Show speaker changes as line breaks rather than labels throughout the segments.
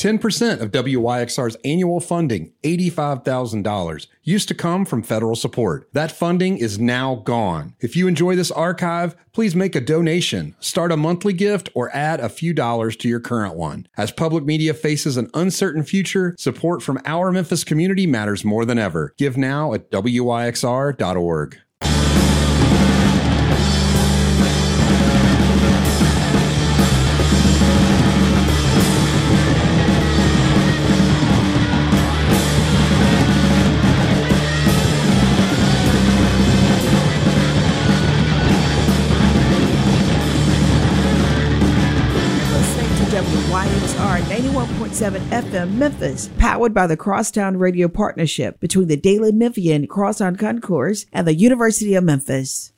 10% of WYXR's annual funding, $85,000, used to come from federal support. That funding is now gone. If you enjoy this archive, please make a donation, start a monthly gift, or add a few dollars to your current one. As public media faces an uncertain future, support from our Memphis community matters more than ever. Give now at WYXR.org.
WYXR 91.7 FM Memphis, powered by the Crosstown Radio Partnership between the Daily Memphian, Crosstown Concourse, and the University of Memphis.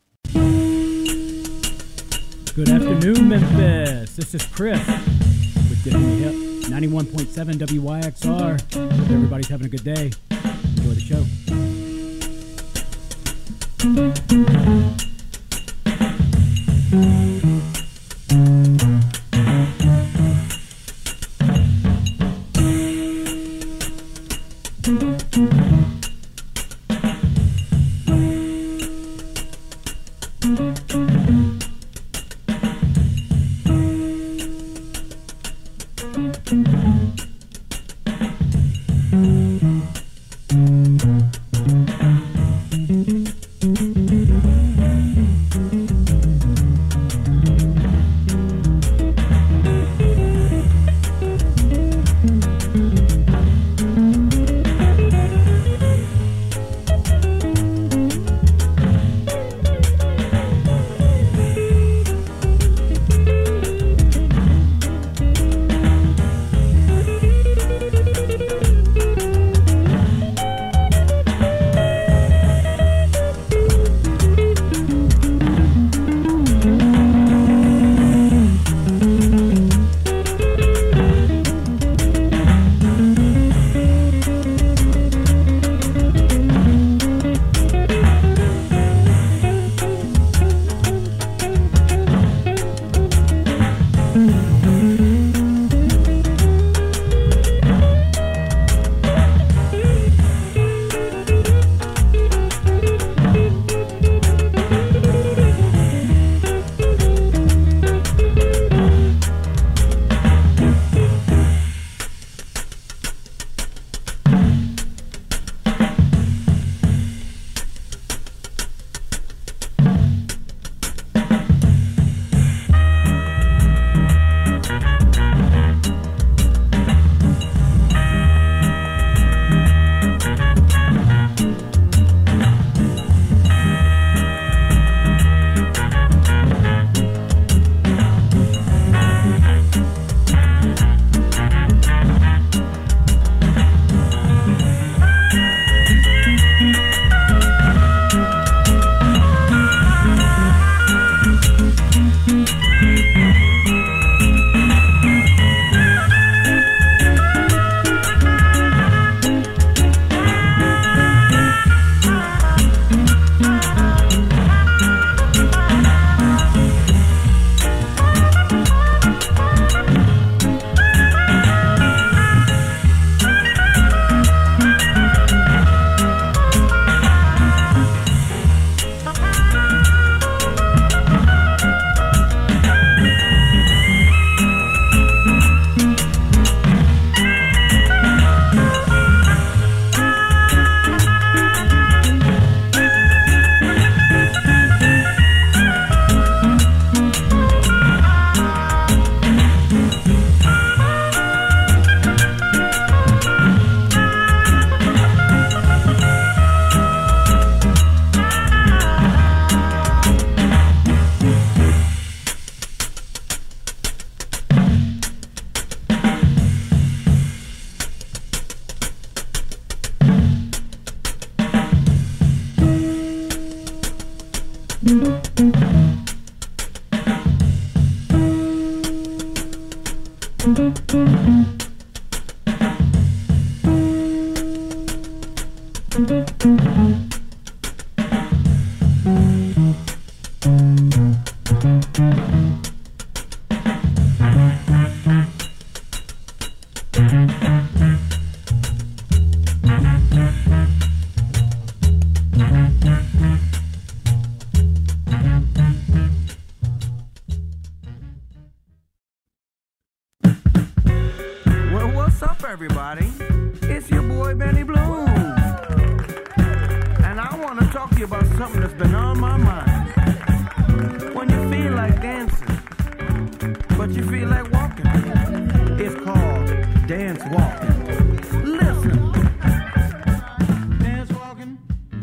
Good afternoon, Memphis. This is Chris with Dipping the Hip, 91.7 WYXR. Hope everybody's having a good day. Enjoy the show.
Everybody, it's your boy Benny Bloom, and I want to talk to you about something that's been on my mind. When you feel like dancing, but you feel like walking, it's called dance walking. Listen, dance walking,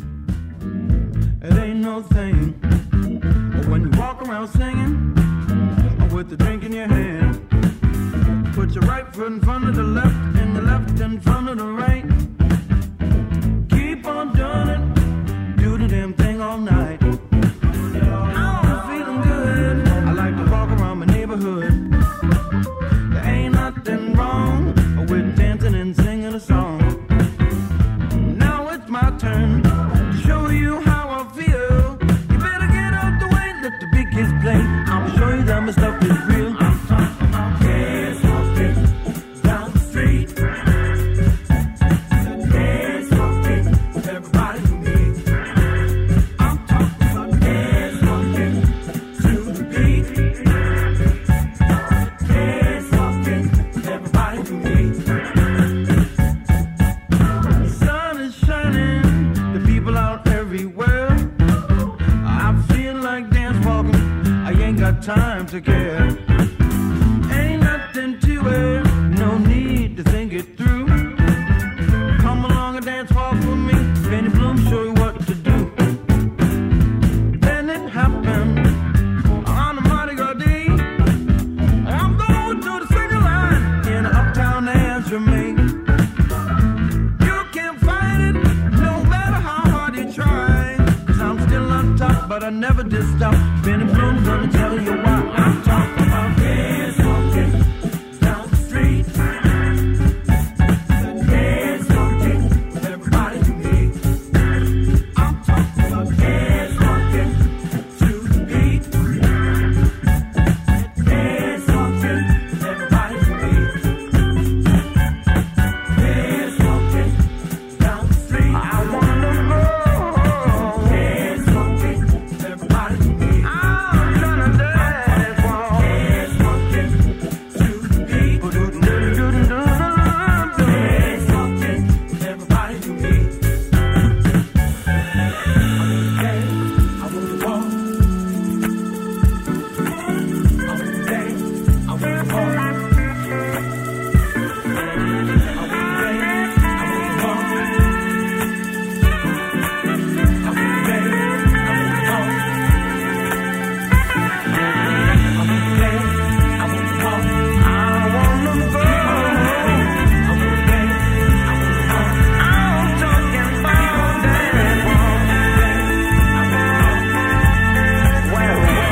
it ain't no thing. But when you walk around singing, or with the drink in your hand, put your right foot in front of the left and the left in front of the right. Keep on doing it, do the damn thing all night. I'm feeling good, I like to walk around my neighborhood. There ain't nothing wrong with dancing and singing a song. Now it's my turn to show you how I feel. You better get out the way, let the big kids play. I'll show you that my stuff is real. Time to care. Ain't nothing to it, no need to think it through. Come along and dance walk with me, Benny Bloom show you what to do. Then it happened on a Mardi Gras day. I'm going to the second line in Uptown Azuremay. You can't fight it, no matter how hard you try. 'Cause I'm still on top, but I never did stop. Benny Bloom's gonna tell you why. I'm talking about dance walking down the street. Dance walking with everybody you meet. I'm talking about dance walking to the beat. Dance walking with everybody you meet. Dance walking down the street. I wanna go. Dance walking with everybody you meet. I'm gonna dance walk. Dance walking to the beat. Dance walking with everybody you meet. I wanna walk. I wanna dance. I wanna walk. I wanna dance. I wanna walk. I wanna dance. I wanna walk. I wanna dance. I wanna walk. I wanna go. I wanna dance. I wanna walk. I'm talking about dance walk. I wanna walk. Well, I wanna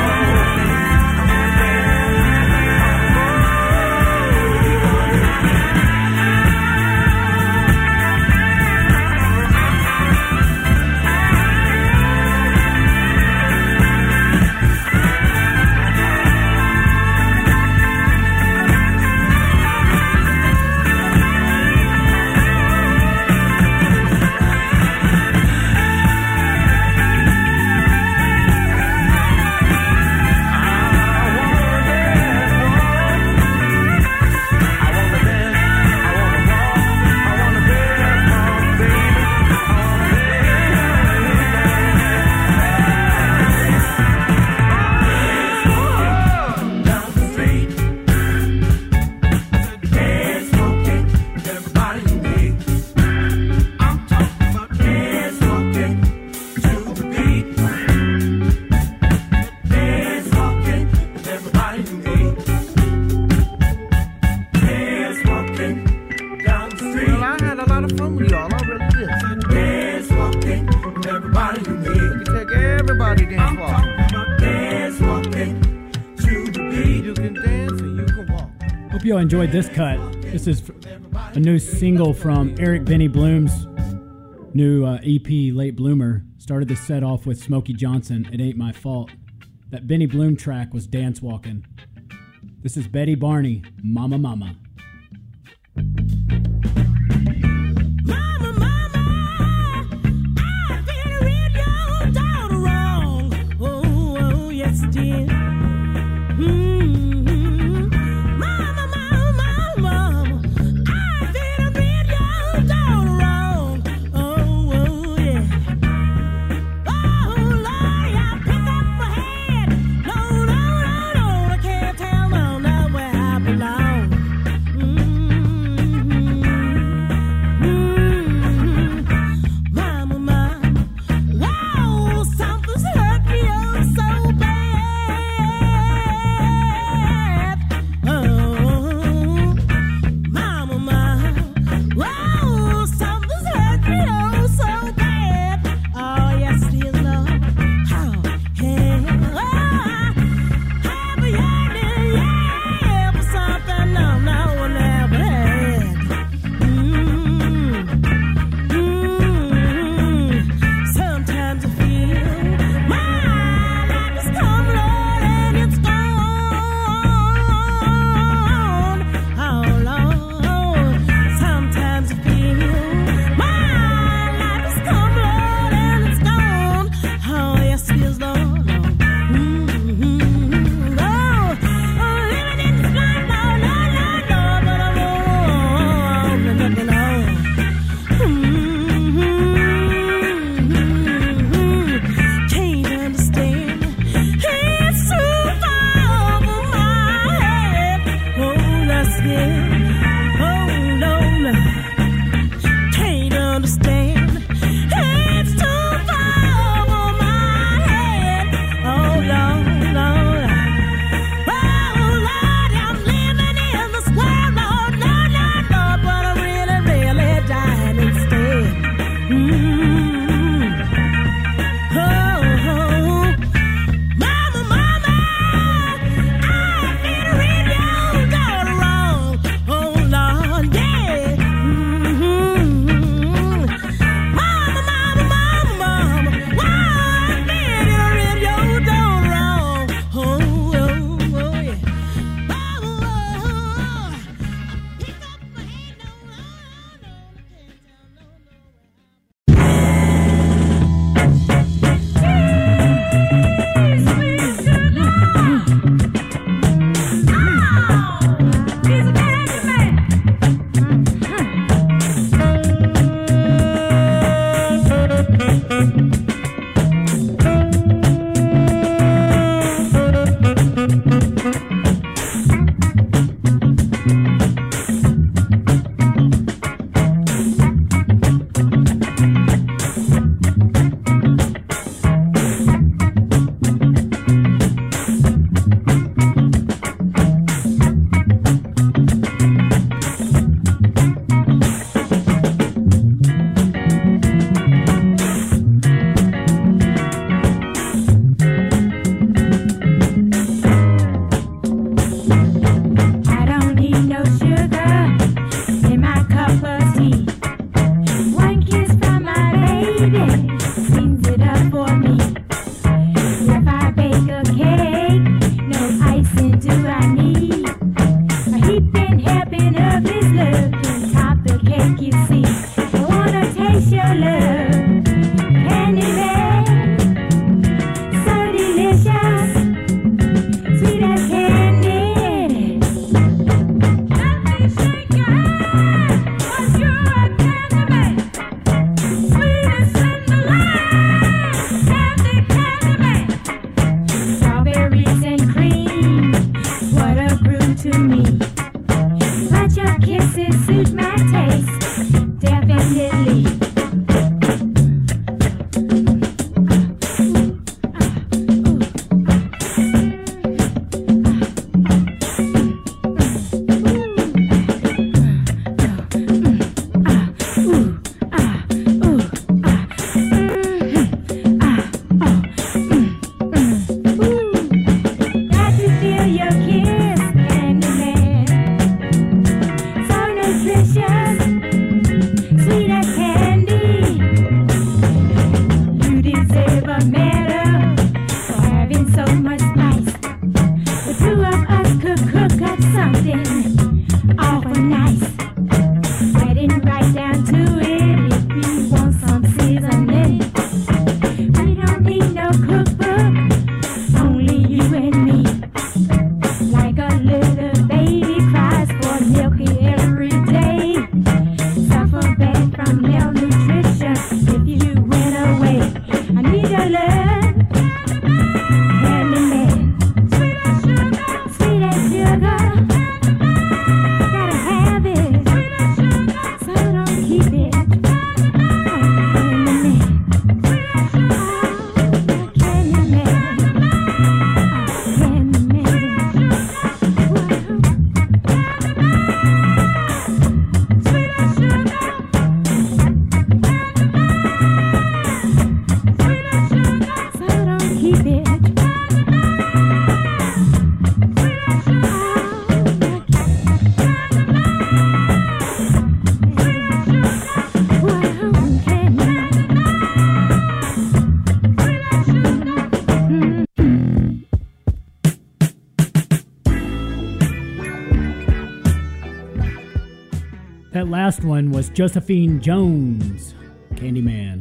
Hope you all enjoyed this cut. This is a new single from Eric Benny Bloom's new EP, Late Bloomer. Started the set off with Smokey Johnson, It Ain't My Fault. That Benny Bloom track was Dance Walkin'. This is Betty Barney, Mama Mama.
suit my taste, definitely.
That last one was Josephine Jones, Candyman.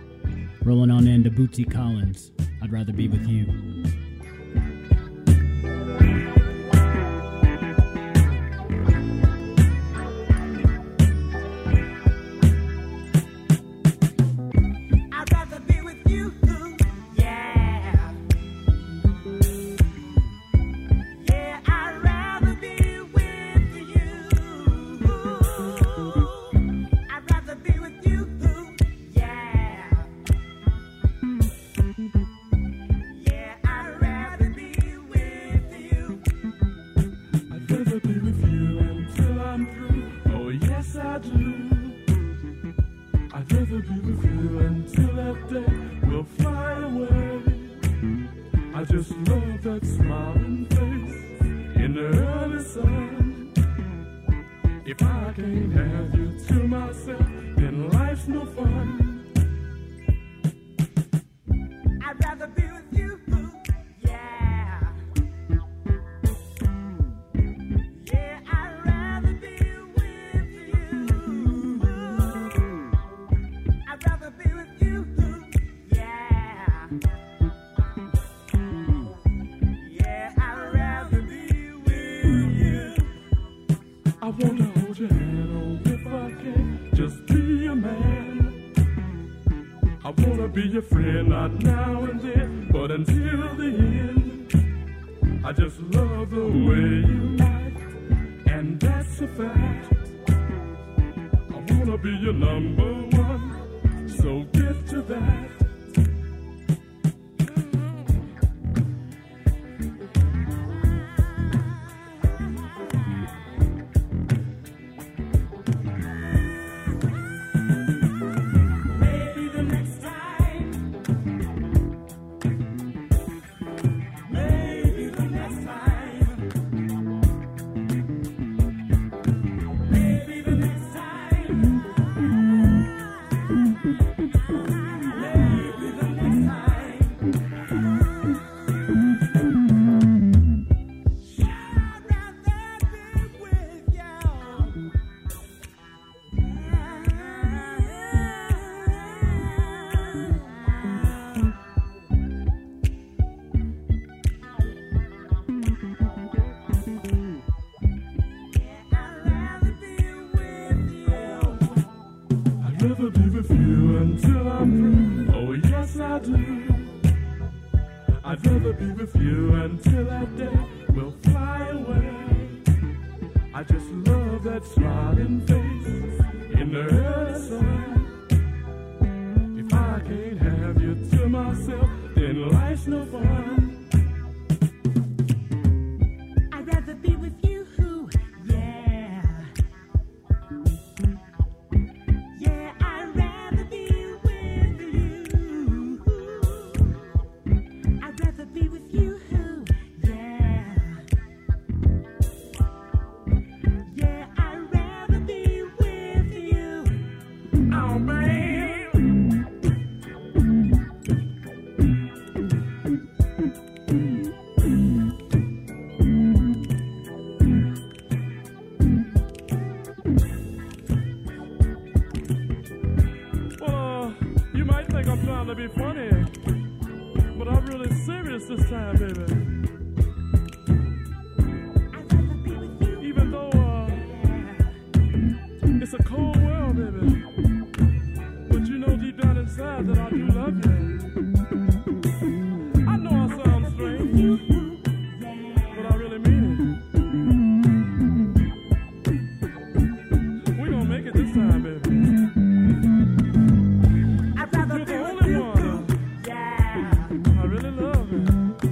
Rolling on into Bootsy Collins, I'd Rather Be With You.
I just love that smiling face in the early sun. If I can't have you to myself, then life's no fun.
I'd rather be with you, yeah. Yeah, I'd rather be with you. I'd rather be with you, yeah. Yeah, I'd rather be with you.
Oh, man. Well, you might think I'm trying to be funny, but I'm really serious this time, baby.
I'd rather be with you.
Even though it's a cold world, baby, but you know deep down inside that I do love you. I know I sound strange, but I really mean it. We're gonna make it this time, baby.
I'd rather
You're
be
the
with
only
you,
one
yeah.
I really love you.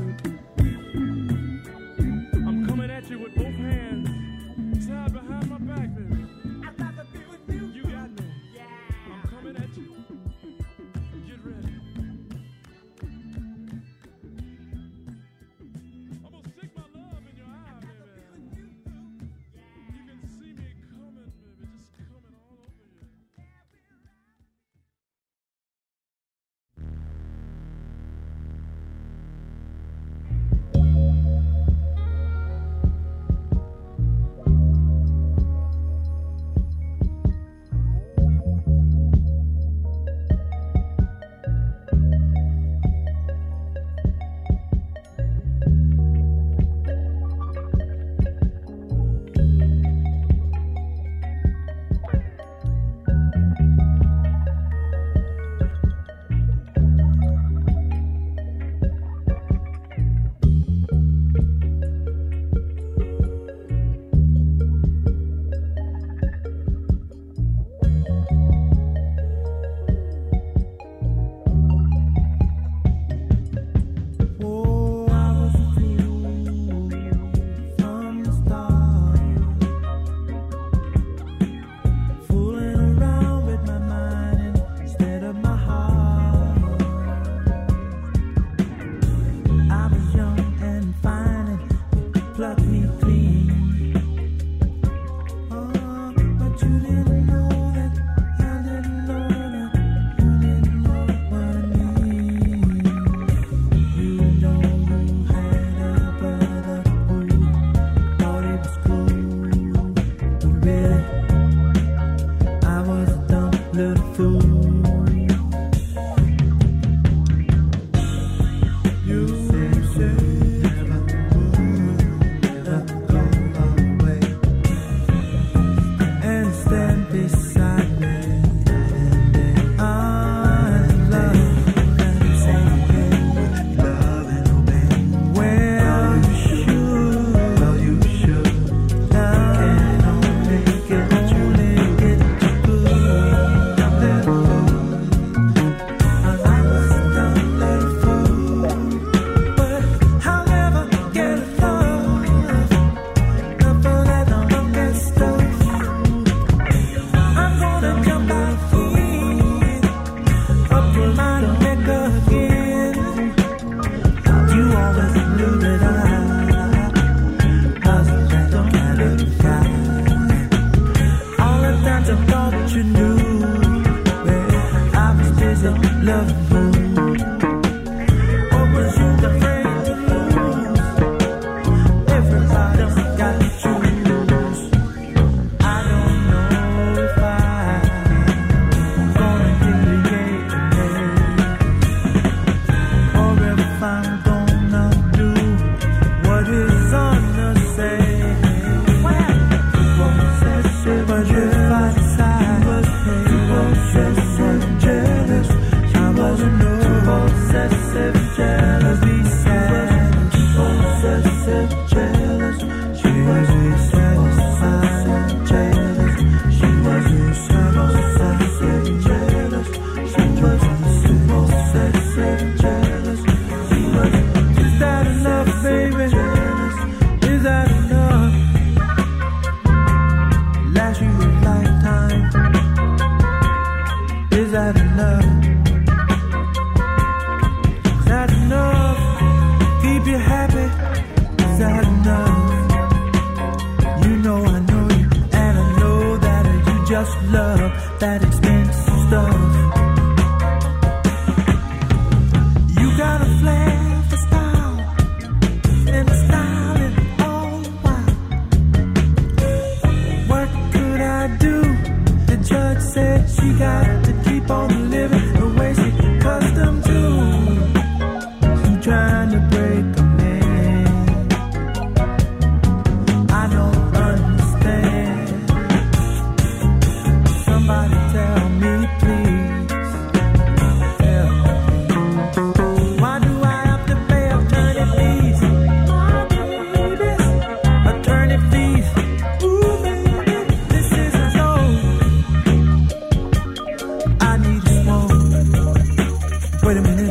I'm coming at you with both hands tied behind my back, baby.
I'd rather be with you,
You got me.
yeah.
I'm coming at you. Get ready. I'm gonna stick my love in your eye, baby. You can see me coming, baby, just coming all over you.
Oh, I was a fool from the start, fooling around with my mind instead of my heart. I was young and fine and plucked me clean. Oh, but you didn't know that, I didn't know that, you didn't know what I mean. You know you had a brother who thought it was cool, but really, I was a dumb little fool. You said never go away and stand beside me. I love and say, love and obey. Well, you should. Can't only get good. I was a dumb little fool, but I'll never get love. Not for that monkey stuff. I'm gonna jump out here, up for my neck again. You always knew that I wasn't that kind of guy. All the times I thought you knew, well, I was busy loving you. Or was you afraid to lose? Everybody's got to choose. I don't know if I'm gonna give the or if I'm gonna do what is on the say. But if I decide, you were just so jealous. I wasn't lifetime. Is that enough? Is that enough? Keep you happy? Is that enough? You know I know you, and I know that you just love that expensive stuff. You got a flair for style, and the style is all wild. What could I do? The judge said she got to keep on living the way she accustomed to. She trying to break a man. I don't understand. Somebody tell me, please. Tell me. Why do I have to pay attorney fees? Baby, attorney fees. Ooh, baby, this isn't so. I need to smoke. Wait a minute.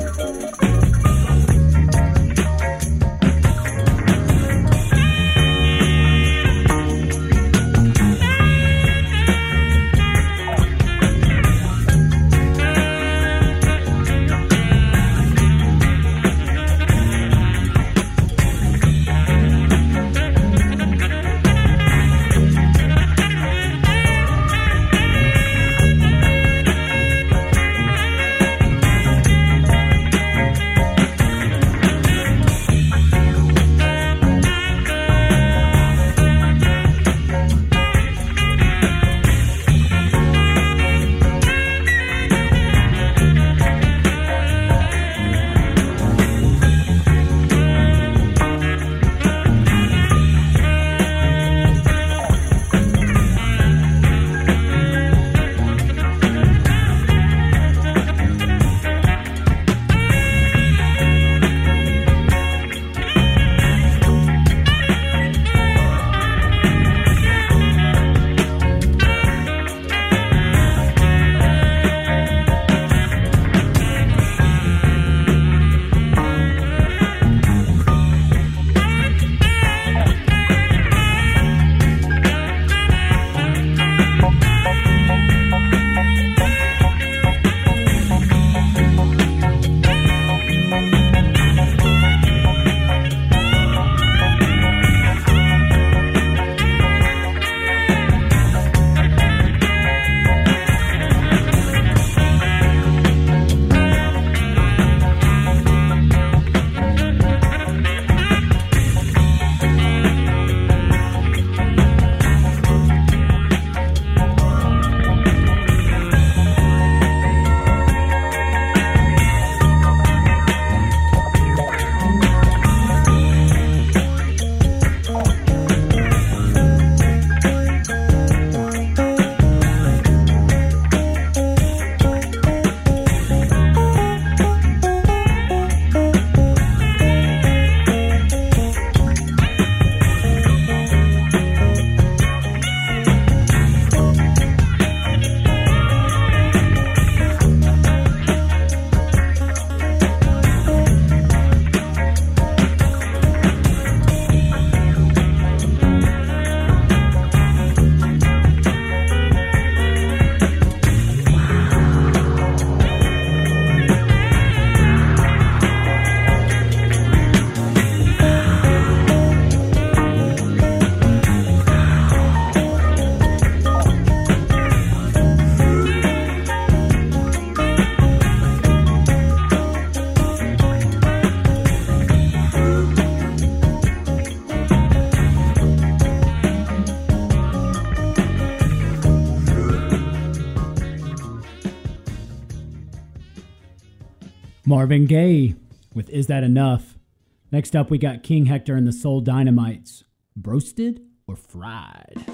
Marvin Gaye with Is That Enough? Next up, we got King Hector and the Soul Dynamites. Broasted or fried?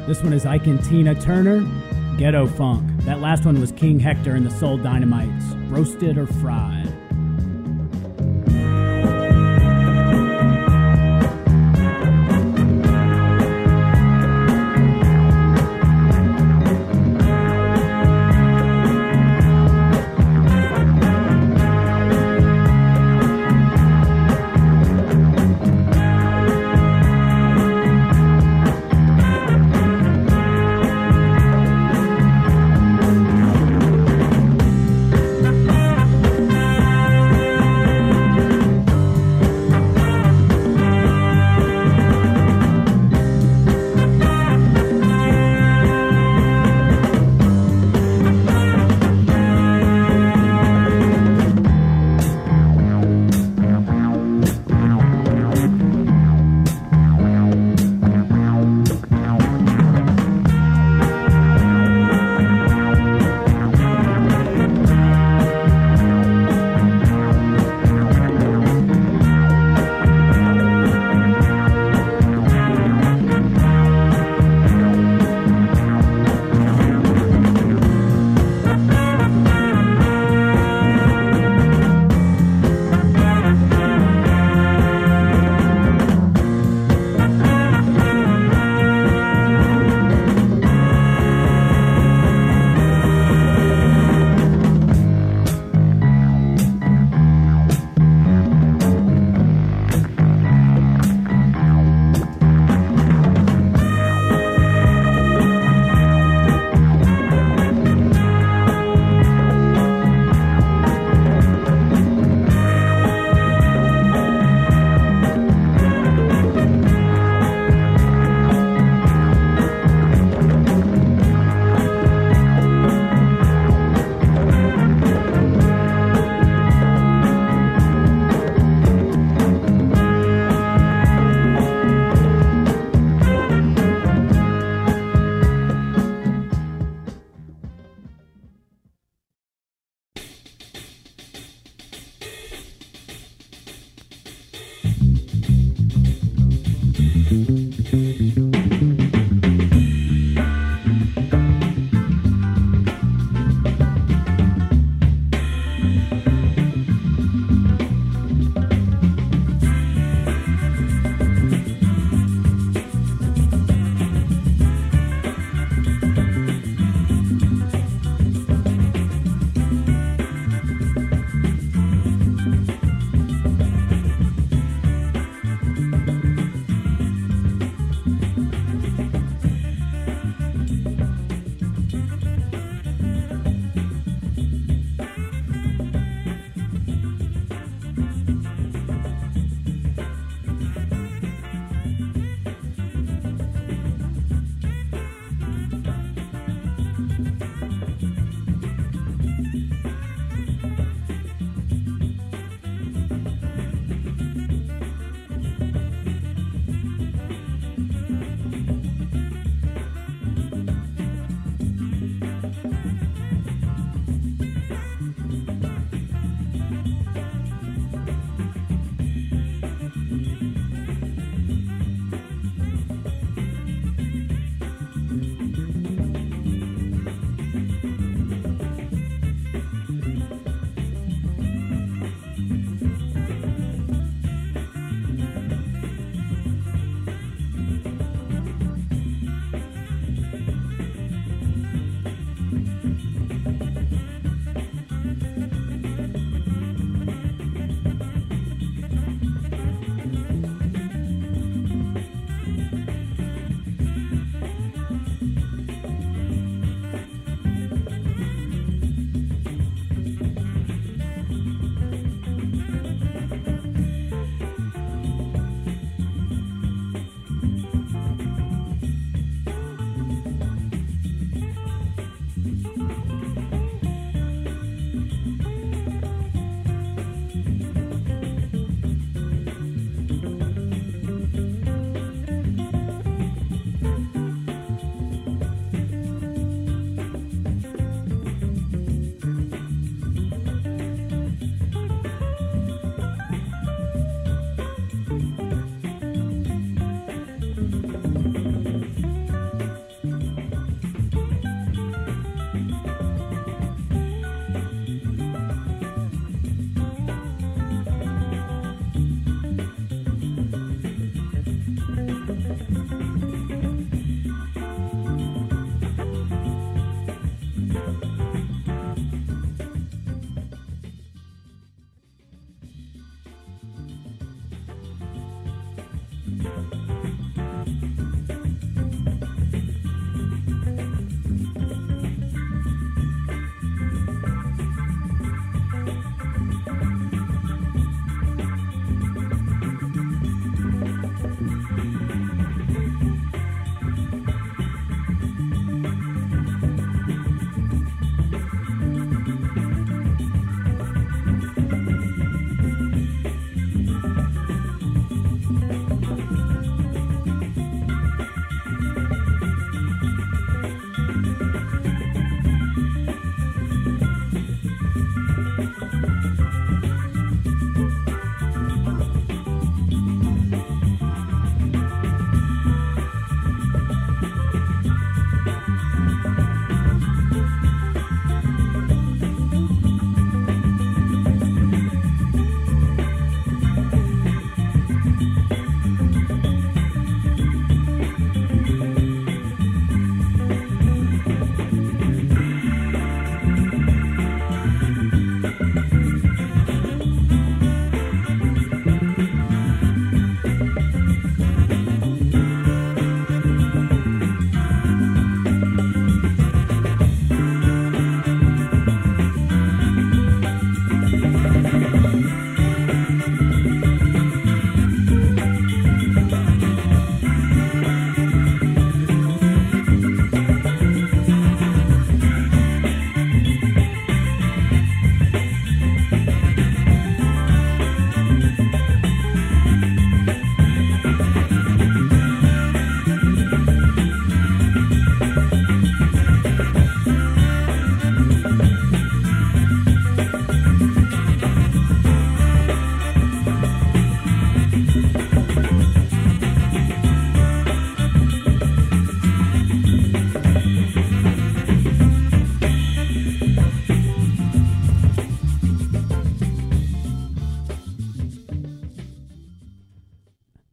This one is Ike and Tina Turner, Ghetto Funk. That last one was King Hector and the Soul Dynamites, Roasted or Fried.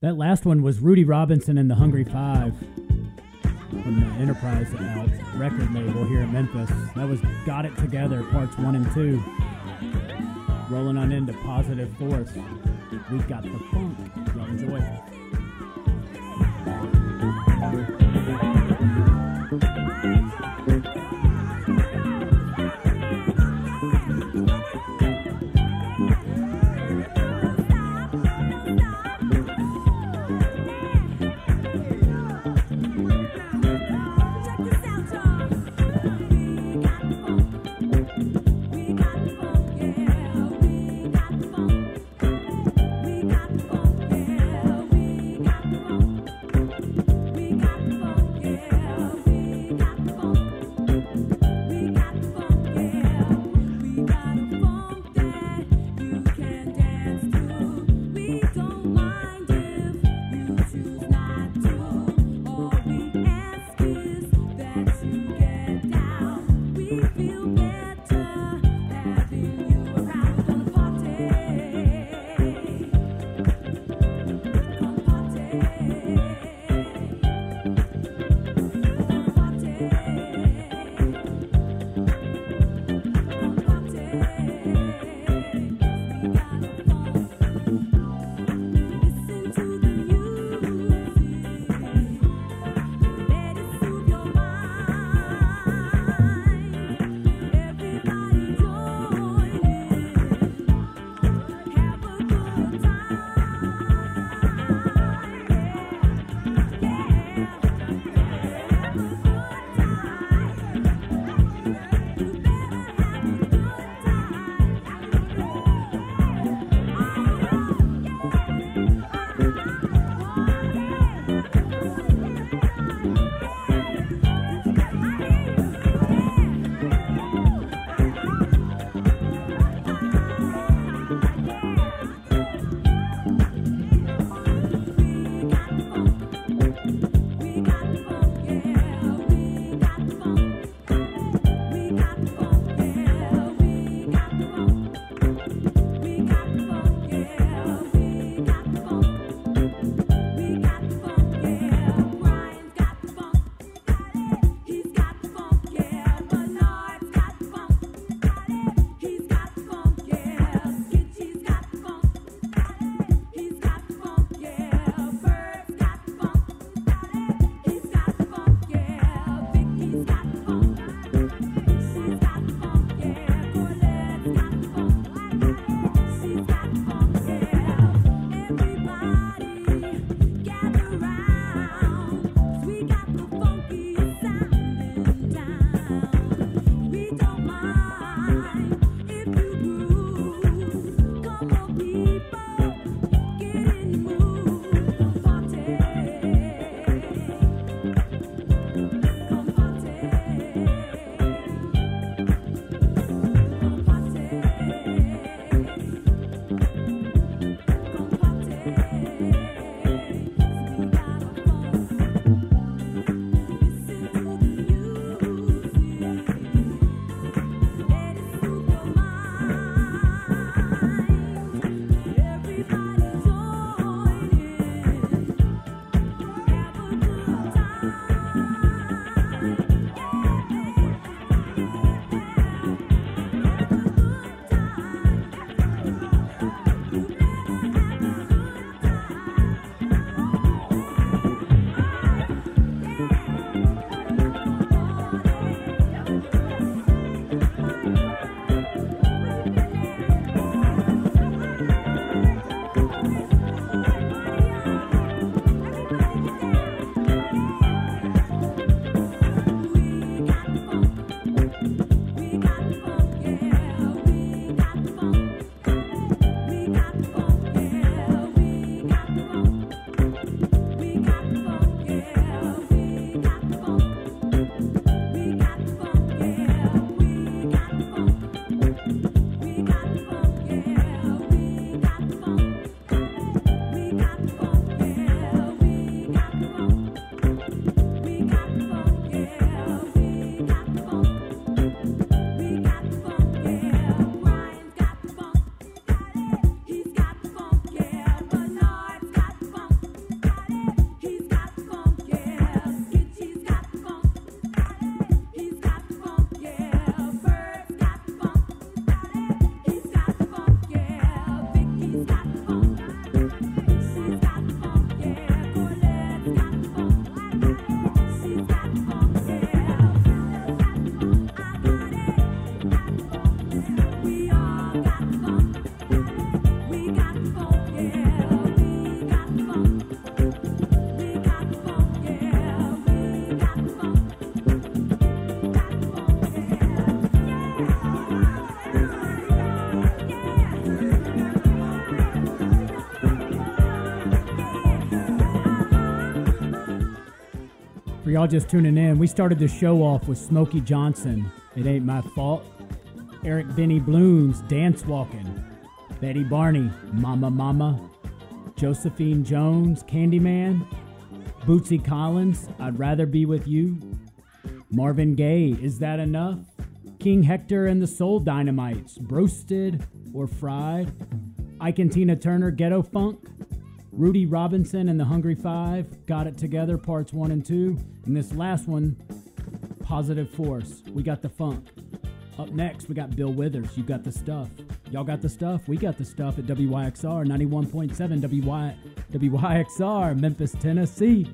That last one was Rudy Robinson and the Hungry Five from the Enterprise record label here in Memphis. That was Got It Together, parts 1 and 2. Rolling on into Positive Force. We got the funk. Y'all enjoy.
We got the funk, yeah. We got the funk, yeah.
For y'all just tuning in, we started the show off with Smokey Johnson, It Ain't My Fault. Eric Benny Blooms, Dance Walking. Betty Barney, Mama Mama. Josephine Jones, Candyman. Bootsy Collins, I'd Rather Be With You. Marvin Gaye, Is That Enough? King Hector and the Soul Dynamites, Broasted or Fried. Ike and Tina Turner, Ghetto Funk. Rudy Robinson and the Hungry Five, Got It Together, Parts 1 and 2. And this last one, Positive Force, We Got the Funk. Up next, we got Bill Withers, You Got the Stuff. Y'all got the stuff? We got the stuff at WYXR 91.7 WYXR, Memphis, Tennessee.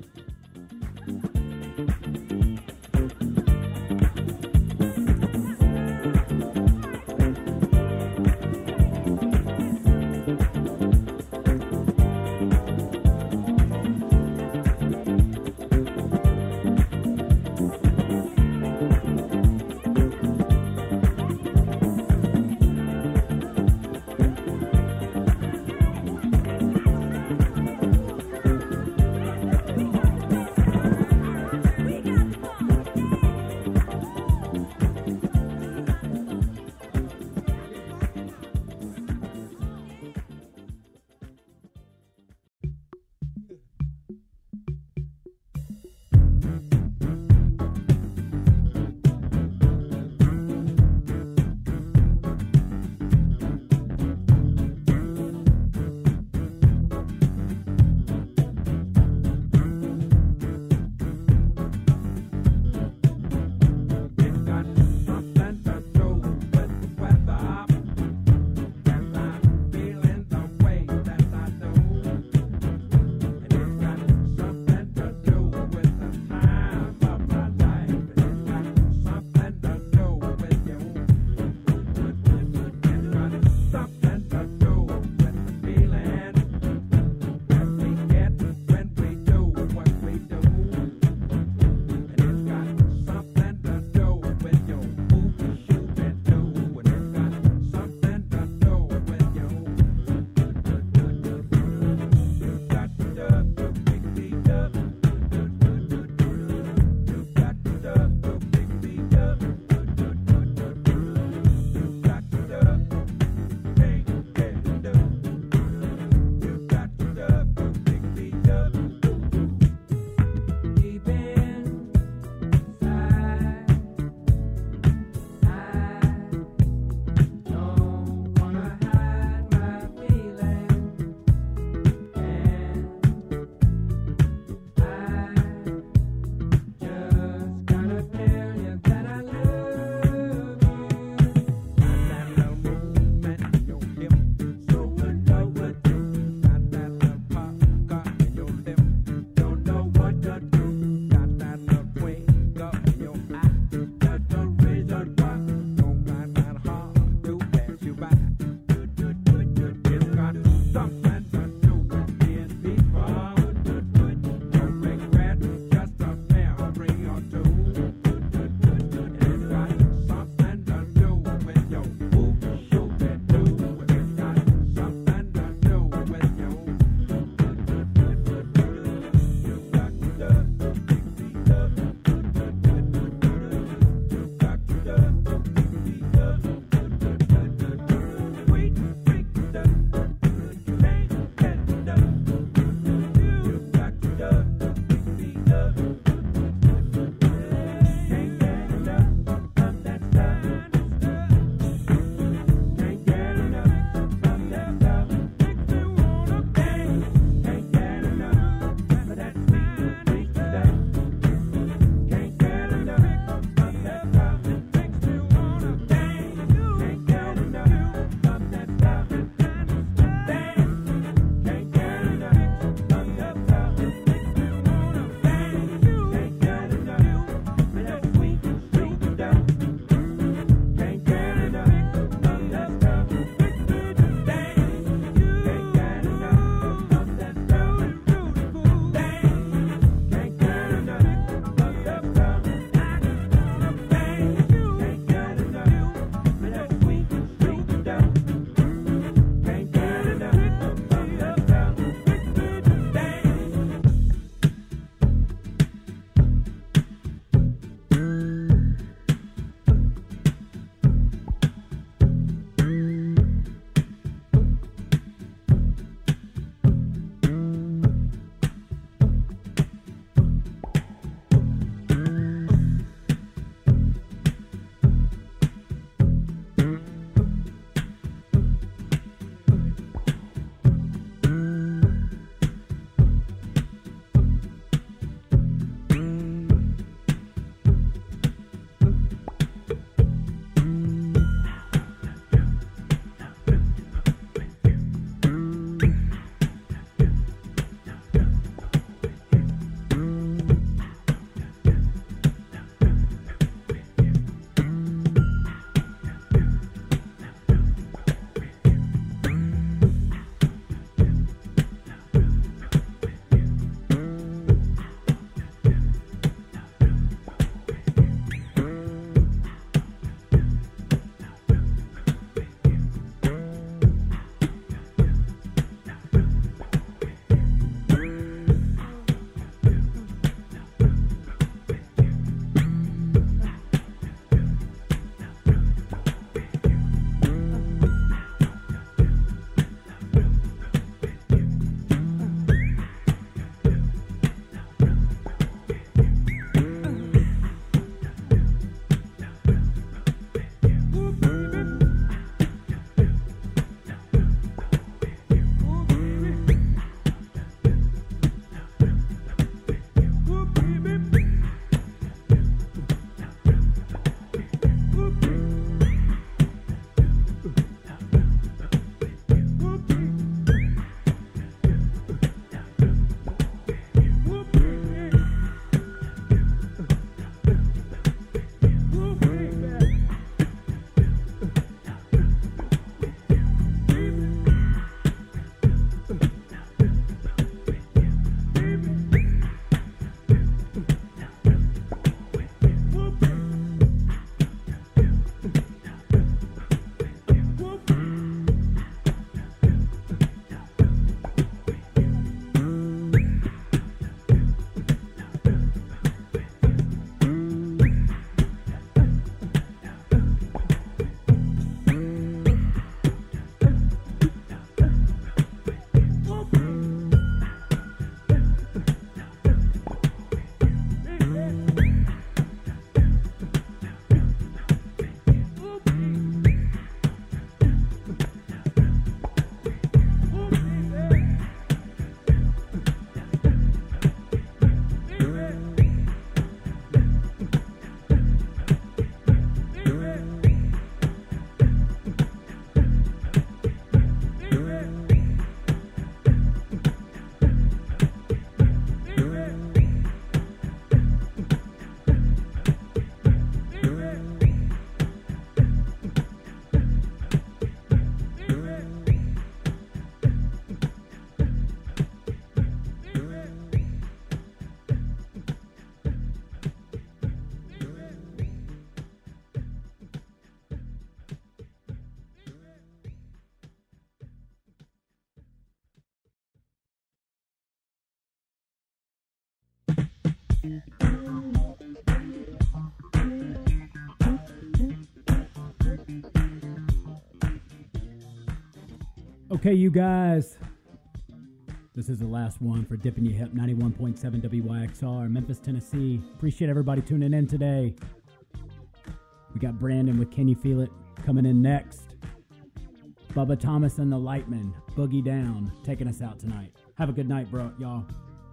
Okay, you guys. This is the last one for Dipping Your Hip, 91.7 WYXR, Memphis, Tennessee. Appreciate everybody tuning in today. We got Brandon with Can You Feel It coming in next. Bubba Thomas and the Lightmen, Boogie Down, taking us out tonight. Have a good night, bro, y'all.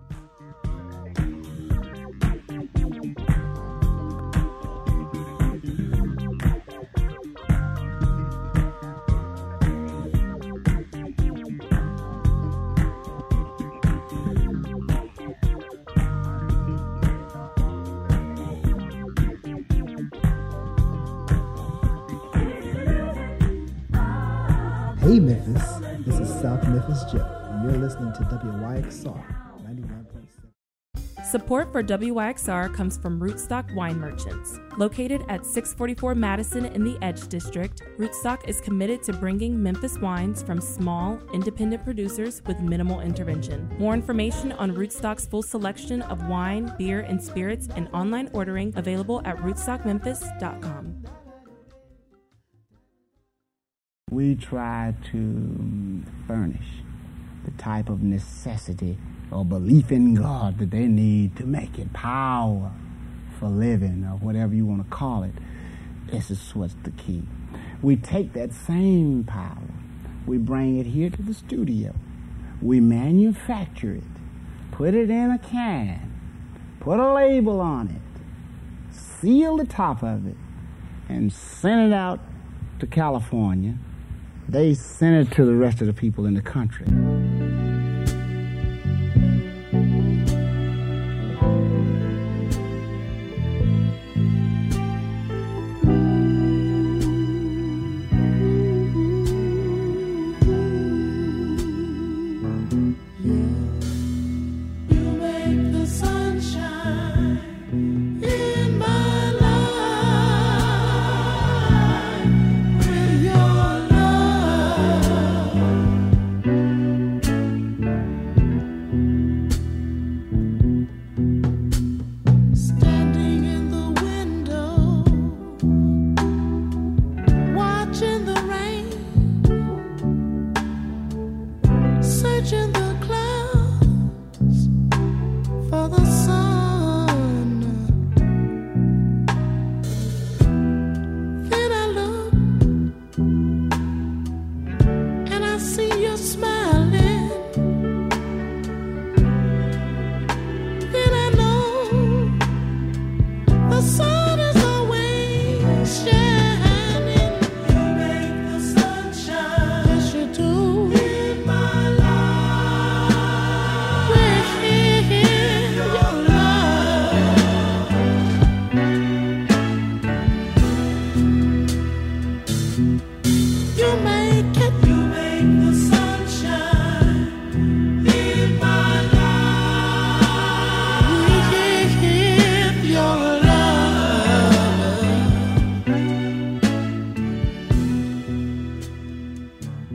Hey Memphis, this is South Memphis Joe, and you're listening to WYXR 91.7.
Support for WYXR comes from Rootstock Wine Merchants. Located at 644 Madison in the Edge District, Rootstock is committed to bringing Memphis wines from small, independent producers with minimal intervention. More information on Rootstock's full selection of wine, beer, and spirits and online ordering available at rootstockmemphis.com.
We try to furnish the type of necessity or belief in God that they need to make it power for living, or whatever you want to call it. This is what's the key. We take that same power, we bring it here to the studio, we manufacture it, put it in a can, put a label on it, seal the top of it, and send it out to California. They send it to the rest of the people in the country.